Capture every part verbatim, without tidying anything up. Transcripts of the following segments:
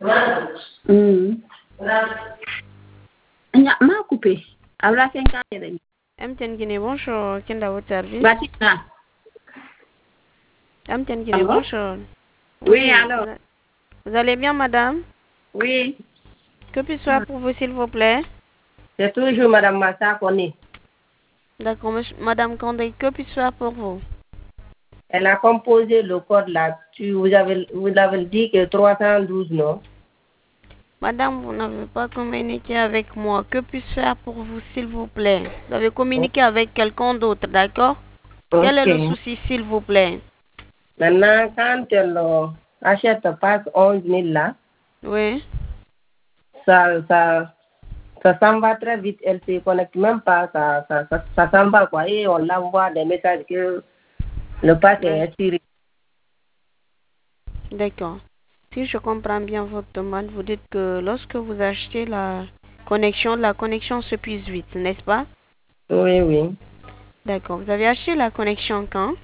Hmm. Nya m'a coupé. Abla cinq ans et demi. M T N Guinée, bonjour. Quel est votre service? Batina. M T N Guinée, Allô? bonjour. Oui, alors. Vous allez bien, madame? Oui. Que puis-je faire pour vous, s'il vous plaît? C'est toujours Madame Massa qu'on est. D'accord, monsieur- madame Condé, que puis-je faire pour vous? Elle a composé le code là. Tu, vous avez, vous avez dit que trois cent douze, non? Madame, vous n'avez pas communiqué avec moi. Que puis-je faire pour vous, s'il vous plaît? Vous avez communiqué avec quelqu'un d'autre, d'accord? Quel est le Ok. souci, s'il vous plaît? Maintenant, quand elle euh, achète passe onze mille là, Oui. ça, ça, ça s'en va très vite. Elle se connecte même pas. Ça, ça, ça, ça s'en va quoi. Et on l'envoie des messages que le pass est expiré. D'accord. Si je comprends bien votre demande, vous dites que lorsque vous achetez la connexion, la connexion se puise vite, n'est-ce pas? Oui, oui. D'accord. Vous avez acheté la connexion quand?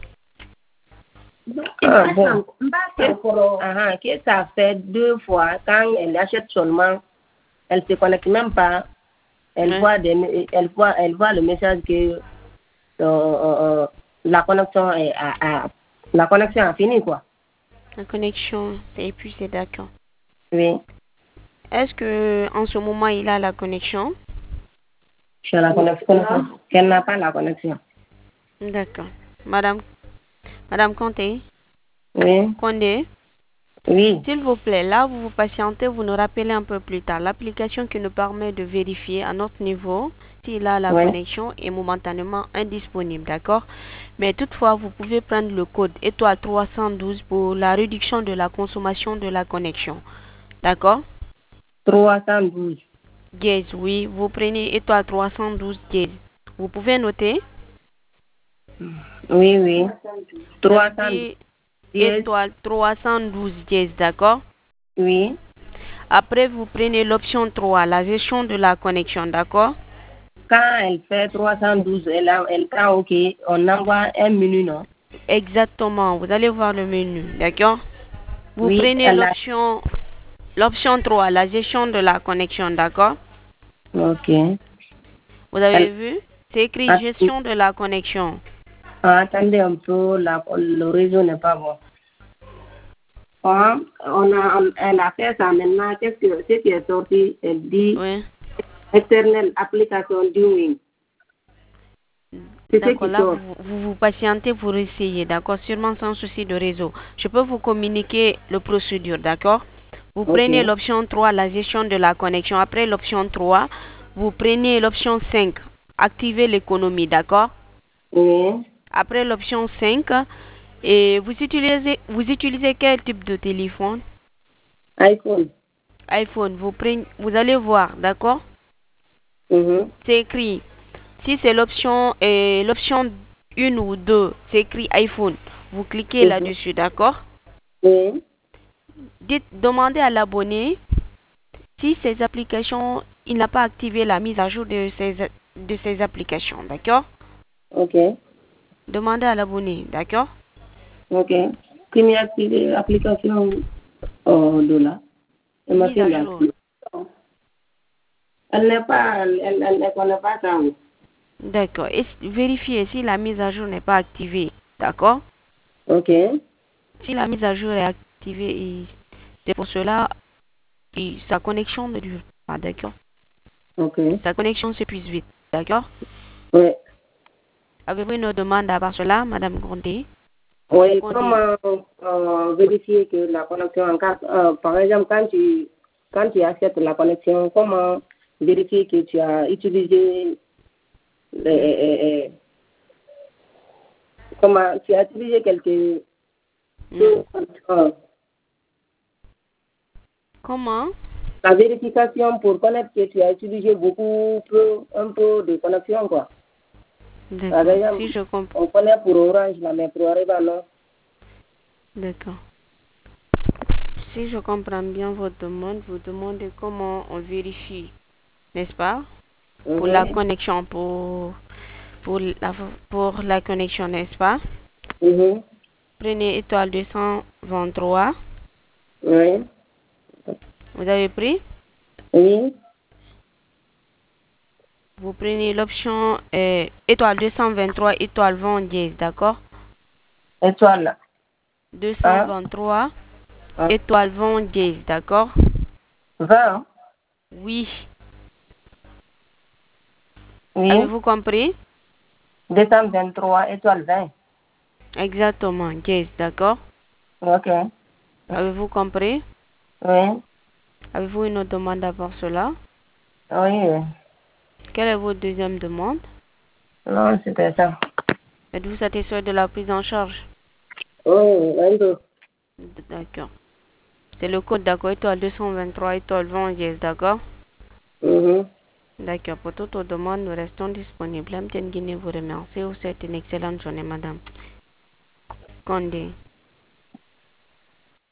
Ah, bon. Que, ah, ah, que ça fait deux fois, quand elle achète seulement, elle se connecte même pas. Elle, Oui. voit, des, elle, voit, elle voit le message que euh, euh, la connexion est, a, a- la connexion a fini, quoi. La connexion s'est épuisée, d'accord. Oui. Est-ce que en ce moment il a la connexion? Sur la connexion, qu'elle n'a pas la connexion. D'accord. Madame, Madame Conté, Oui. Condé, Oui. s'il vous plaît, là vous vous patientez, vous nous rappelez un peu plus tard. L'application qui nous permet de vérifier à notre niveau s'il a la Oui. connexion est momentanément indisponible, d'accord? Mais toutefois, vous pouvez prendre le code étoile trois cent douze pour la réduction de la consommation de la connexion. D'accord? trois cent douze. Dièse, oui, vous prenez étoile trois cent douze dièse. Vous pouvez noter? Oui, oui. trois cent douze. Étoile trois cent douze dièse, d'accord? Oui. Après, vous prenez l'option trois, la gestion de la connexion, d'accord? Quand elle fait trois cent douze, elle, a- elle prend OK, on envoie un menu, non? Exactement, vous allez voir le menu, d'accord? Vous Oui, prenez elle a. l'option l'option trois, la gestion de la connexion, d'accord? OK. Vous avez Elle, vu? C'est écrit att- gestion de la connexion. attendez un peu, la, le réseau n'est pas bon. Ah, on a, on- elle a fait ça maintenant. Qu'est-ce que, ce qui est sorti? Elle dit Oui. Eternal Application Doing. C'est ce D'accord, qui là, sort. vous, vous vous patientez pour essayer, d'accord? Sûrement sans souci de réseau. Je peux vous communiquer le procédure, d'accord? Vous OK. prenez l'option trois, la gestion de la connexion. Après l'option trois, vous prenez l'option cinq, activer l'économie, d'accord? Oui. Après l'option cinq, et vous utilisez, vous utilisez quel type de téléphone? iPhone. iPhone. Vous prenez, vous allez voir, d'accord? Mhm. C'est écrit. Si c'est l'option euh, l'option une ou deux, c'est écrit iPhone. Vous cliquez Mhm. là-dessus, d'accord? Oui. Dites, demandez à l'abonné si ces applications, il n'a pas activé la mise à jour de ces, de ces applications, d'accord? OK. Demandez à l'abonné, d'accord? OK. Première activé application euh, de là. Elle m'a Mise fait à là. jour. Elle n'est pas, elle, elle, elle ne connaît pas ça. D'accord. Et vérifiez si la mise à jour n'est pas activée, d'accord? OK. Si la mise à jour est activée, et c'est pour cela et sa connexion ne dure pas, d'accord? OK. Sa connexion s'épuise vite, d'accord? Oui. Avez-vous une demande à part cela, Madame Grondé? Oui, Condé. comment euh, vérifier que la connexion, en cas, euh, par exemple, quand tu, quand tu achètes la connexion, comment vérifier que tu as utilisé les, comment tu as utilisé quelque chose, euh, Comment? la vérification pour connaître que tu as utilisé beaucoup, peu, un peu de connexion, quoi. Par D'accord. exemple, Si je comprends. on connaît pour Orange, là, mais pour Arriva, non. D'accord. Si je comprends bien votre demande, vous demandez comment on vérifie, n'est-ce pas? Pour la Mhm. connexion, pour, pour, la, pour la connexion, n'est-ce pas? Mhm. Prenez étoile deux cent vingt-trois. Oui. Vous avez pris? Oui. Vous prenez l'option euh, étoile deux cent vingt-trois, étoile vingt dièse, d'accord? Étoile. Hein? deux cent vingt-trois, Hein? étoile vingt dièse, d'accord? vingt. Oui. Oui. Avez-vous compris? deux cent vingt-trois, étoile vingt. Exactement, dièse, d'accord? Ok. Avez-vous compris? Oui. Avez-vous une autre demande à part cela? Oui. Quelle est votre deuxième demande? Non, c'était ça. Êtes-vous satisfait de la prise en charge? Oui, un peu. D'accord. C'est le code, d'accord? Étoile deux cent vingt-trois, étoile vingt dièse, d'accord? Mhm. D'accord. Pour toute autre demande, nous restons disponibles. M T N Guinée vous remercie. Vous souhaite une excellente journée, madame Condé.